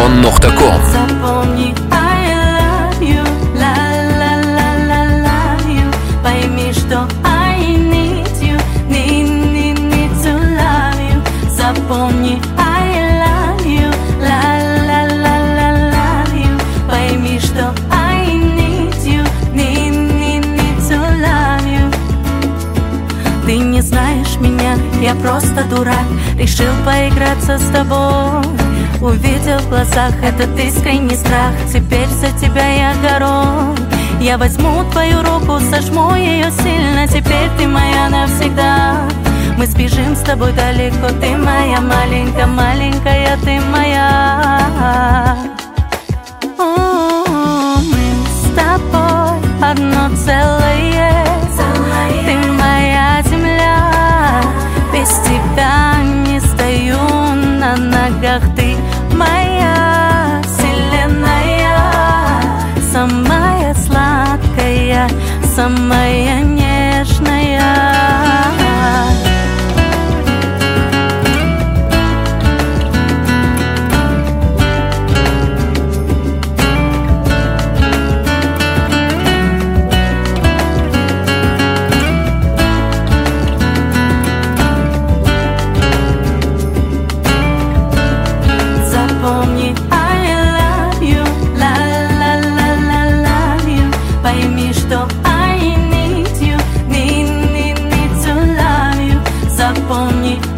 Zone.com. Запомни, I love you, love you. Пойми, что I need you, need to love you. Запомни, I love you, love you. Пойми, что I need you, need to love you. Ты не знаешь меня, я просто дурак, решил поиграться с тобой. Увидел в глазах этот искренний страх, теперь за тебя я горой. Я возьму твою руку, сожму ее сильно, теперь ты моя навсегда. Мы сбежим с тобой далеко, ты моя маленькая, маленькая, ты моя. Мы с тобой одно целое, ты моя земля, без тебя не стою на ногах, ты моя вселенная, самая сладкая, самая нежная. Запомни, I love you, love you. Пойми, что I need you, need to love you. Запомни,